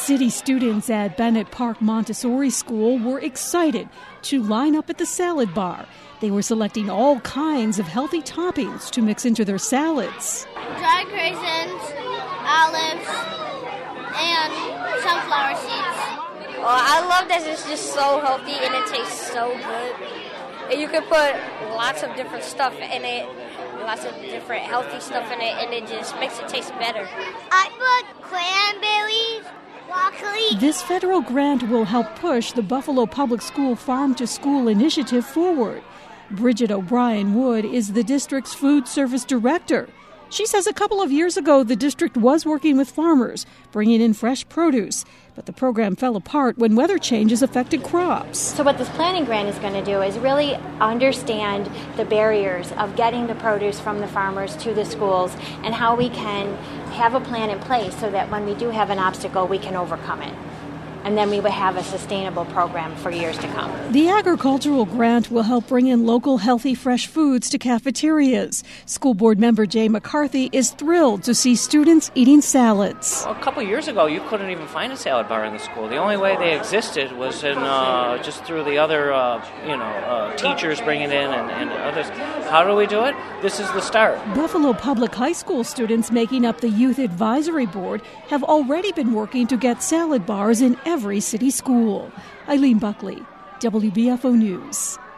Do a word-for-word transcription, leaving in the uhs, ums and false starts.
City students at Bennett Park Montessori School were excited to line up at the salad bar. They were selecting all kinds of healthy toppings to mix into their salads. Dried raisins, olives, and sunflower seeds. Oh, I love that it's just so healthy and it tastes so good. And you can put lots of different stuff in it, lots of different healthy stuff in it, and it just makes it taste better. I put cranberries, broccoli. This federal grant will help push the Buffalo Public School Farm to School initiative forward. Bridget O'Brien Wood is the district's food service director. She says a couple of years ago, the district was working with farmers, bringing in fresh produce. But the program fell apart when weather changes affected crops. So what this planning grant is going to do is really understand the barriers of getting the produce from the farmers to the schools and how we can have a plan in place so that when we do have an obstacle, we can overcome it. And then we would have a sustainable program for years to come. The agricultural grant will help bring in local healthy fresh foods to cafeterias. School board member Jay McCarthy is thrilled to see students eating salads. A couple years ago, you couldn't even find a salad bar in the school. The only way they existed was in uh, just through the other, uh, you know, uh, teachers bringing it in and, and others. How do we do it? This is the start. Buffalo Public High School students making up the Youth Advisory Board have already been working to get salad bars in every city school. Eileen Buckley, W B F O News.